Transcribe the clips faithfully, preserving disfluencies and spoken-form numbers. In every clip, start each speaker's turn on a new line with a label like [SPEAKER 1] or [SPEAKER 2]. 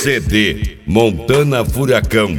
[SPEAKER 1] C D Montana Furacão.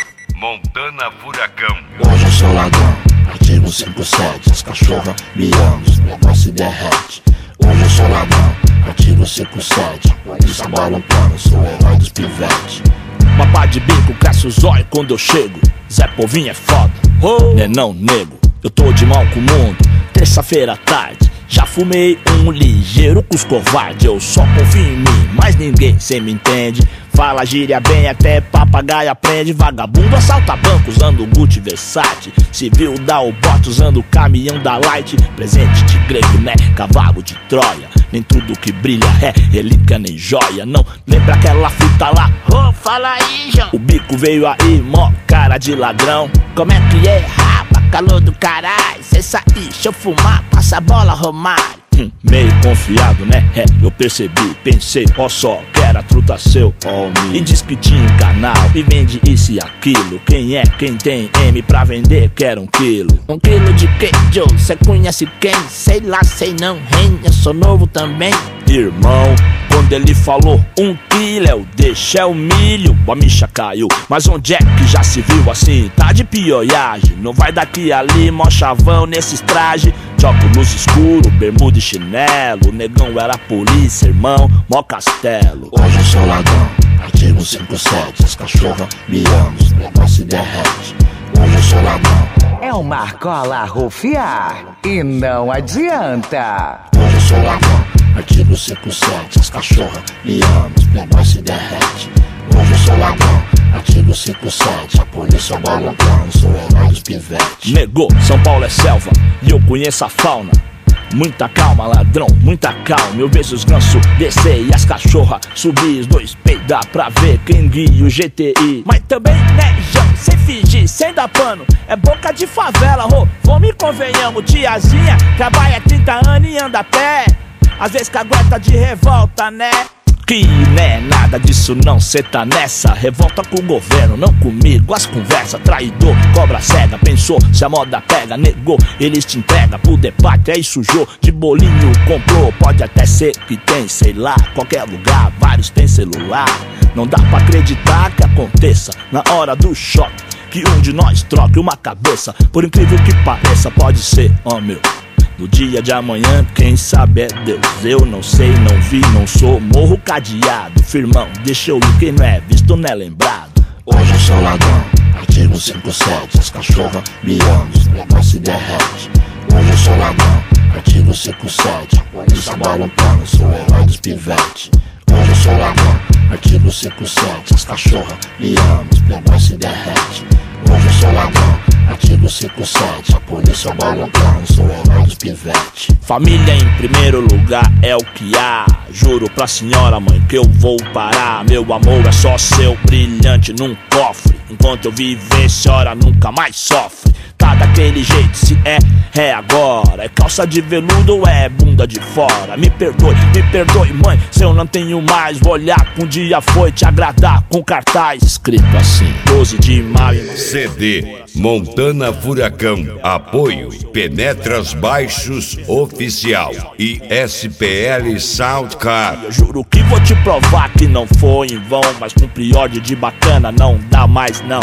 [SPEAKER 1] Montana Furacão.
[SPEAKER 2] Hoje eu sou ladrão, artigo cinco sete. As cachorras me amam, os negócios se derrete. Hoje eu sou ladrão, artigo cinco sete. Polícia bola um plano, sou o herói dos pivetes.
[SPEAKER 3] Mapa de bico, cresce o zóio quando eu chego. Zé Povinho é foda, oh. Né não, nego, eu tô de mal com o mundo. Terça-feira à tarde, já fumei um ligeiro com os covardes. Eu só confio em mim, mas ninguém cê me entende. Fala gíria bem, até papagaio aprende. Vagabundo assalta banco usando Gucci Versace. Civil dá o bote usando o caminhão da Light. Presente de grego, né? Cavalo de Troia. Nem tudo que brilha é relíquia nem joia. Não lembra aquela fita lá? Oh, fala aí, João. O bico veio aí, mó cara de ladrão. Como é que é, rapa? Calor do caralho. Cê sair, deixa eu fumar, passa a bola, Romário. Hum, meio confiado, né? É, eu percebi, pensei, ó só, que era truta seu, ó me. E diz que tinha um canal e vende isso e aquilo. Quem é, quem tem M pra vender, quer um quilo. Um quilo de quê, Joe? Cê conhece quem? Sei lá, sei não, hein? Eu sou novo também. Irmão, quando ele falou um quilo, é o deixa é o milho. A micha caiu, mas onde é que já se viu assim? Tá de pioiagem, não vai daqui ali, mó chavão nesses trajes. Óculos escuro, bermuda e chinelo. Negão era polícia, irmão, mó castelo.
[SPEAKER 2] Hoje eu sou ladrão, artigo cinco sete. As cachorras me amam, os negócios se derrete. Hoje eu sou ladrão.
[SPEAKER 4] É uma argola rufiar e não adianta.
[SPEAKER 2] Hoje eu sou ladrão, artigo cinco sete. As cachorras me amam, os negócios se derrete. Hoje eu sou ladrão, artigo cinco sete. A polícia bola um plano, sou o herói dos pivetes.
[SPEAKER 3] Negou, São Paulo é selva e eu conheço a fauna. Muita calma, ladrão, muita calma. Eu vejo os gansos descer e as cachorras subir. Os dois peidar pra ver quem guia o G T I. Mas também, né, João, sem fingir, sem dar pano. É boca de favela, ô, vamos e convenhamos. Tiazinha trabalha trinta anos e anda a pé. Às vezes cagueta de revolta, né? Que né, nada disso não, cê tá nessa. Revolta com o governo, não comigo. As conversas, traidor, cobra cega. Pensou, se a moda pega, negou. Eles te entregam pro debate, aí sujou. De bolinho comprou, pode até ser que tem, sei lá. Qualquer lugar, vários tem celular. Não dá pra acreditar que aconteça na hora do choque, que um de nós troque uma cabeça. Por incrível que pareça, pode ser, ó meu. No dia de amanhã, quem sabe é Deus. Eu não sei, não vi, não sou. Morro cadeado, firmão, deixa eu ir. Quem não é visto não é lembrado.
[SPEAKER 2] Hoje eu sou ladrão, artigo cinco sete. As cachorras me amam, os negócios se derrete. Hoje eu sou ladrão, artigo cinco sete. A polícia bola um plano, sou o herói dos pivetes. Hoje eu sou ladrão, artigo cinco sete. As cachorras me amam, os negócios se derrete. Hoje eu sou ladrão, artigo cinco sete. A polícia bola um plano, sou o herói dos pivetes.
[SPEAKER 3] Família em primeiro lugar é o que há. Juro pra senhora mãe que eu vou parar. Meu amor é só seu, brilhante num cofre. Enquanto eu viver, senhora nunca mais sofre. Tá daquele jeito, se é, é agora. É calça de veludo ou é bunda de fora? Me perdoe, me perdoe mãe, se eu não tenho mais. Vou olhar que um dia foi te agradar com cartaz escrito assim, doze de maio.
[SPEAKER 1] C D Montana Furacão. Apoio Penetras Baixos Oficial e S P L Soundcar.
[SPEAKER 3] Eu juro que vou te provar que não foi em vão. Mas com priorde de bacana não dá mais não.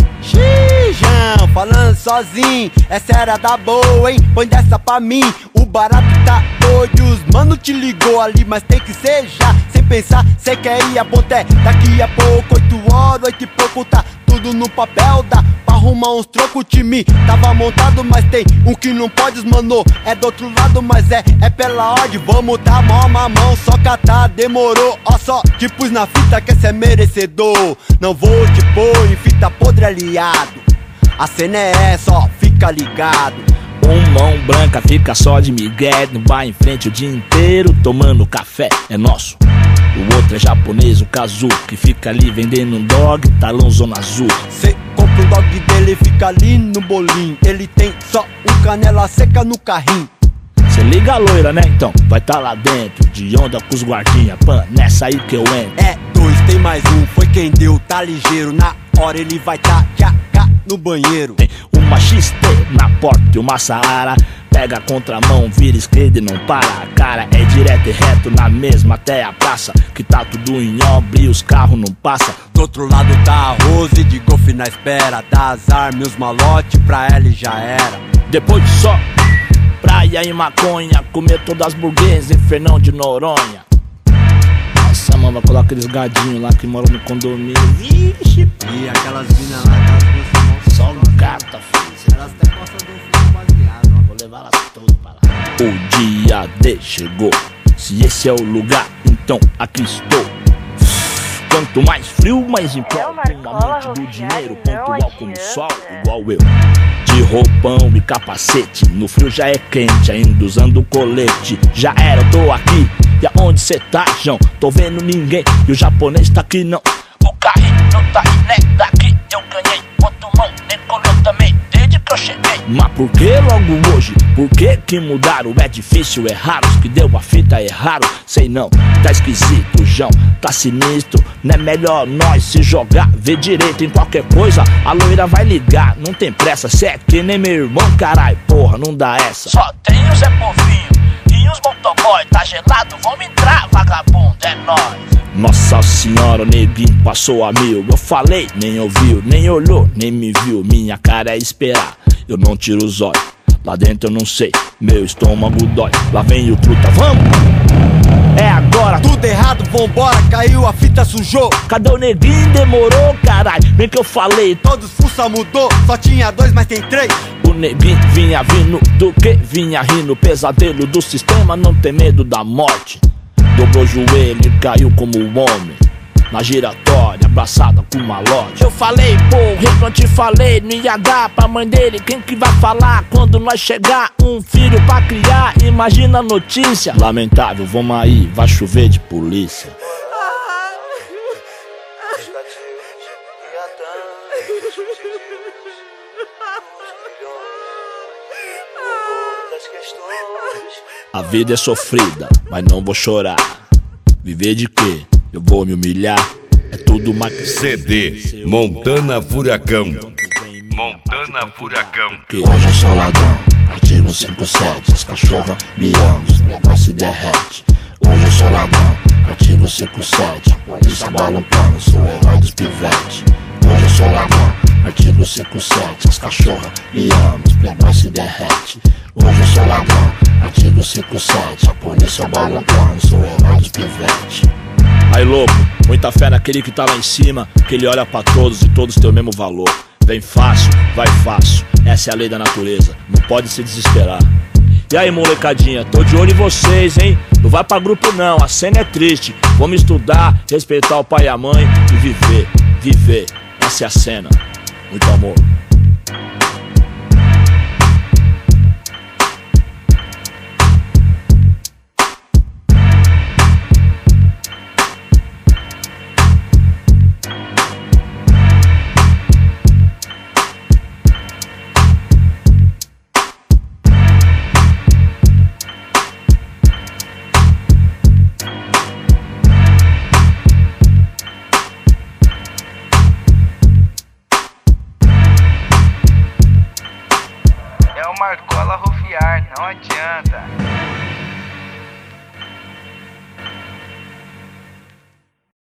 [SPEAKER 5] Xijão, falando sozinho, essa era da boa, hein? Põe dessa pra mim, o barato tá doido. Os mano te ligou ali, mas tem que ser já. Sem pensar, cê quer ir a ponté. Daqui a pouco, oito horas, oito e pouco, tá tudo no papel. Dá pra arrumar uns trocos, o time tava montado, mas tem um que não pode, mano. É do outro lado, mas é, é pela ordem. Vamos tá mó mamão, só catar, demorou. Ó só, te pus na fita que cê é merecedor. Não vou te pôr em fita podre aliado. A cena é essa, ó, fica ligado.
[SPEAKER 3] Um mão branca fica só de migué, não vai em frente o dia inteiro tomando café, é nosso. O outro é japonês, o Kazu, que fica ali vendendo um dog, talão zona azul.
[SPEAKER 5] Cê compra o dog dele, fica ali no bolinho. Ele tem só um canela seca no carrinho.
[SPEAKER 3] Cê liga a loira, né? Então vai tá lá dentro, de onda com os guardinha. Pan, nessa aí que eu entro.
[SPEAKER 5] É dois, tem mais um, foi quem deu, tá ligeiro. Na hora ele vai tá já cá no banheiro.
[SPEAKER 3] Tem uma X T na porta e uma Saara. pega a contramão, vira esquerda e não para. A cara é direto e reto na mesma até a praça, que tá tudo em obra e os carros não passam.
[SPEAKER 5] Do outro lado tá a Rose de golfe na espera, dá as armas e os malote pra ela e já era.
[SPEAKER 3] Depois de só praia e maconha, comer todas as burguesas em Fernão de Noronha. Nossa, mano, vai colocar aqueles gadinhos lá que moram no condomínio. Vixe,
[SPEAKER 5] e aquelas minas lá, aquelas duas
[SPEAKER 3] só um gata, filho.
[SPEAKER 5] Elas até gostam do filho baseado, ó.
[SPEAKER 3] Vou levar elas todas pra lá. O dia D chegou. Se esse é o lugar, então aqui estou. Quanto mais frio, mais importa. Um amante do dinheiro, pontual como o sol, igual eu. De roupão e capacete, no frio já é quente, ainda usando colete. Já era, eu tô aqui. E aonde cê tá, João? Tô vendo ninguém. E o japonês tá aqui não. O carrinho tá aí, né? Daqui eu ganhei. Quanto mão, nem colheu também, desde que eu cheguei. Mas por que logo hoje? Por que que mudaram? É difícil, é raro. Os que deu a fita é raro. Sei não, tá esquisito, João. Tá sinistro, não é melhor nós se jogar. Vê direito em qualquer coisa, a loira vai ligar. Não tem pressa, cê é que nem meu irmão, carai. Porra, não dá essa. Só tem o Zé Povinho e os motoboy. Tá gelado, vamos entrar, vagabundo, é nóis. Nossa senhora, o neguinho passou a mil. Eu falei, nem ouviu, nem olhou, nem me viu. Minha cara é esperar, eu não tiro os olhos. Lá dentro eu não sei, meu estômago dói. Lá vem o truta, vamos! É agora!
[SPEAKER 5] Tudo errado, vambora, caiu, a fita sujou.
[SPEAKER 3] Cadê o neguinho? Demorou, caralho. Bem que eu falei,
[SPEAKER 5] todos fuça mudou, só tinha dois, mas tem três.
[SPEAKER 3] O neguinho vinha vindo do que? Vinha rindo, pesadelo do sistema, não tem medo da morte. Dobrou o joelho e caiu como um homem na giratória, abraçada com uma loja. Eu falei, porra, eu não te falei, não ia dar pra mãe dele. Quem que vai falar quando nós chegar? Um filho pra criar, imagina a notícia. Lamentável, vamos aí, vai chover de polícia. A vida é sofrida, mas não vou chorar. Viver de quê? Eu vou me humilhar. É tudo uma
[SPEAKER 1] C D Montana Furacão. Montana Furacão.
[SPEAKER 2] Hoje eu sou ladrão, artigo cinquenta e sete. As cachorras me amam, os negócios se derrete. Hoje eu sou ladrão, artigo cinquenta e sete. Polícia balançando, sou o herói dos pivetes. Hoje eu sou ladrão, artigo cinquenta e sete. As cachorras me amam, os negócios se derrete. Hoje eu sou ladrão, artigo cinquenta e sete. A polícia balançando, sou o herói dos pivetes.
[SPEAKER 3] Aí louco, muita fé naquele que tá lá em cima, que ele olha pra todos e todos têm o mesmo valor. Vem fácil, vai fácil, essa é a lei da natureza, não pode se desesperar. E aí molecadinha, tô de olho em vocês, hein? Não vai pra grupo não, a cena é triste. Vamos estudar, respeitar o pai e a mãe e viver, viver, essa é a cena. Muito amor.
[SPEAKER 6] Marcola Rufiar, não adianta.